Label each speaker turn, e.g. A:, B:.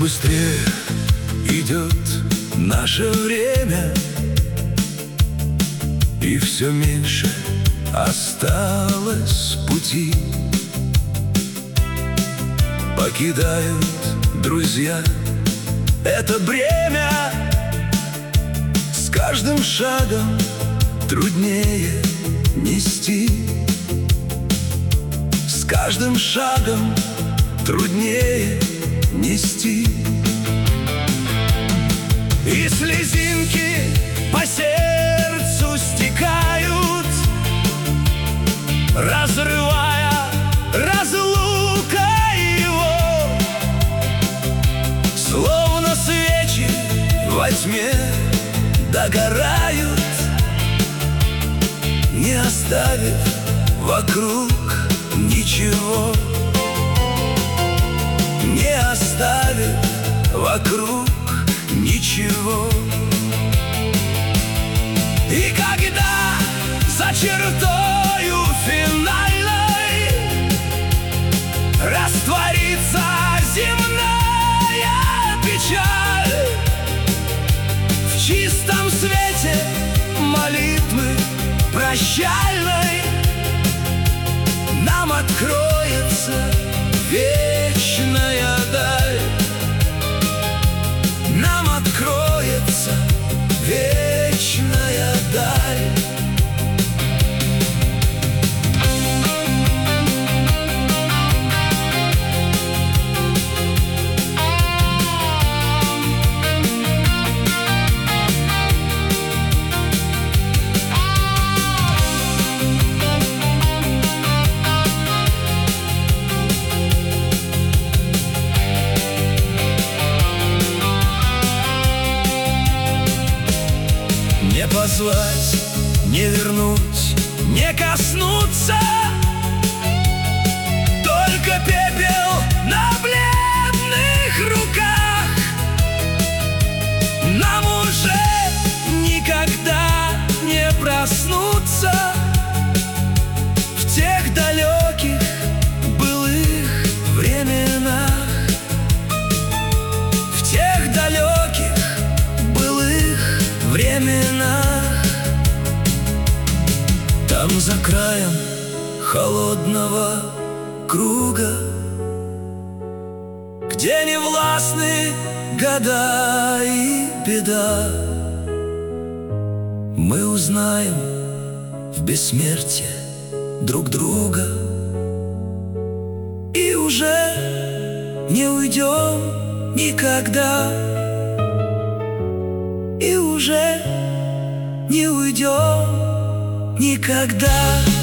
A: быстрее идет наше время, и все меньше осталось пути. Покидают друзья это бремя, с каждым шагом труднее нести. С каждым шагом труднее нести. И слезинки по сердцу стекают, разрывая разлука его. Словно свечи во тьме догорают, не оставив вокруг ничего. Не оставив вокруг ничего. И когда за чертою финальной растворится земная печаль, в чистом свете молитвы прощальной нам откроется вечная даль. Нам откроется вечная даль. Не позвать, не вернуть, не коснуться, только пепел на бледных руках. Нам уже никогда не проснуться в тех далеких былых временах. В тех далеких былых временах. Там за краем холодного круга, где не властны года и беда, мы узнаем в бессмертии друг друга. И уже не уйдем никогда. И уже не уйдем никогда.